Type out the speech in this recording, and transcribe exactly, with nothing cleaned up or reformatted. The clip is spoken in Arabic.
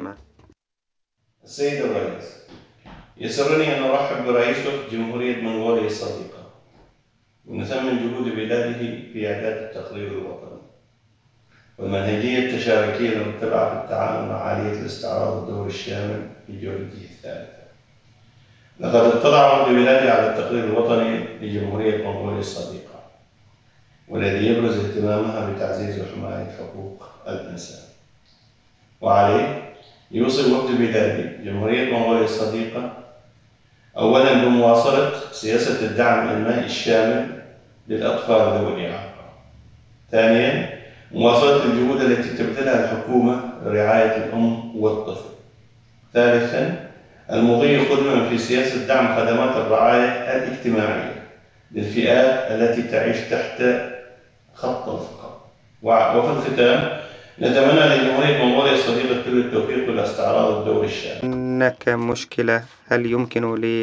الكلمة. السيد الرئيس، يسرني أن أرحب برئيس وفد جمهورية منغوليا الصديقة ونثمن جهود بلاده في إعداد التقرير الوطني والمنهجية التشاركية المتبعة في التعامل مع عملية الاستعراض الدوري الشامل في جولته الثالثة. لقد اطلع وفد بلادي على التقرير الوطني لجمهورية منغوليا الصديقة والذي يبرز اهتمامها بتعزيز وحماية حقوق الإنسان، وعليه يوصي وفد بلادي جمهورية منغوليا الصديقة أولاً بمواصلة سياسة الدعم المالي الشامل للأطفال ذوي الإعاقة. ثانياً، مواصلة الجهود التي تبذلها الحكومة لرعاية الأم والطفل. ثالثاً، المضي قدماً في سياسة دعم خدمات الرعاية الاجتماعية للفئات التي تعيش تحت خط الفقر. وفي الختام، نتمنى لجمهورية منغوليا الصديقة كل التوفيق والاستعراض الدوري الشامل. هناك مشكلة، هل يمكن لي